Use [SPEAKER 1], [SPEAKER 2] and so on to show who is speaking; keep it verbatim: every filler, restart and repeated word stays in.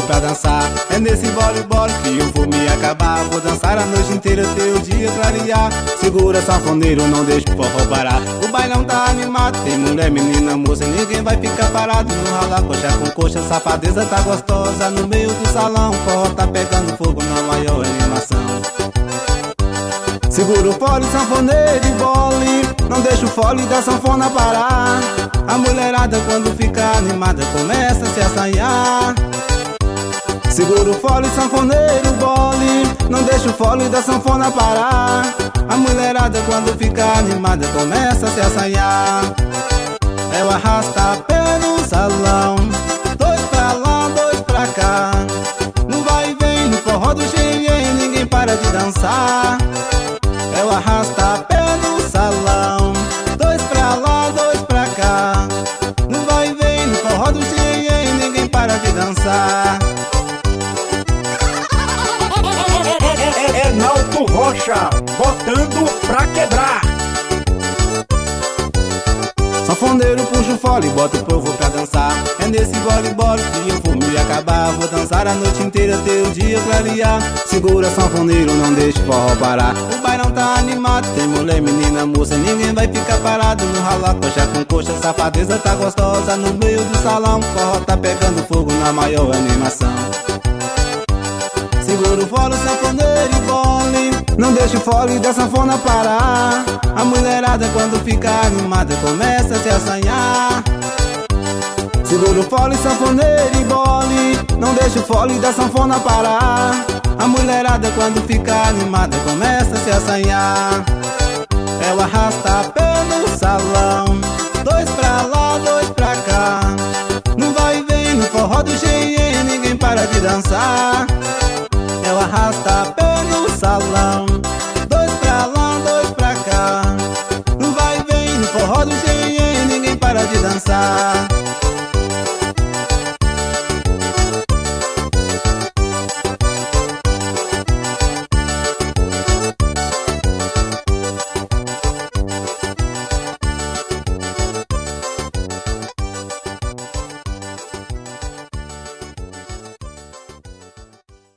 [SPEAKER 1] pra dançar. É nesse voleibol que eu vou me acabar. Vou dançar a noite inteira até o dia clarear. Segura sanfoneiro, não deixa o forró parar. O bailão tá animado, tem mulher, menina, moça, ninguém vai ficar parado. No ralar coxa com coxa, safadeza tá gostosa. No meio do salão, o forró tá pegando fogo na maior animação. Segura o fole, sanfoneiro e bole, não deixa o fole da sanfona parar. A mulherada quando fica animada começa a se assanhar. Segura o fole, sanfoneiro e bole, não deixa o fole da sanfona parar. A mulherada quando fica animada começa a se assanhar. É o arrasta-pé no salão, dois pra lá, dois pra cá. No vai e vem, no forró do Xenhen, ninguém para de dançar. É o arrasta-pé no salão, dois pra lá, dois pra cá. No vai e vem, no forró do Xenhen, ninguém para de dançar.
[SPEAKER 2] É Naldo Rocha, botando pra quebrar.
[SPEAKER 1] Sanfoneiro puxa o fole, bota o povo pra dançar. É nesse voleibol que eu vou me acabar. Vou dançar a noite inteira até o dia clarear. Segura sanfoneiro, não deixa o forró parar. O bailão tá animado, tem mulher, menina, moça, ninguém vai ficar parado. No ralar coxa com coxa, safadeza tá gostosa. No meio do salão, o forró tá pegando fogo na maior animação. Segura o fole, sanfoneiro e bole, não deixa o fole da sanfona parar. A mulherada quando fica animada começa a se assanhar. Segura o fole, sanfoneiro e bole, não deixa o fole da sanfona parar. A mulherada quando fica animada começa a se assanhar. É o arrasta-pé no salão, dois pra lá, dois pra cá. No vai e vem, no forró do Xenhen, ninguém para de dançar. É o arrasta-pé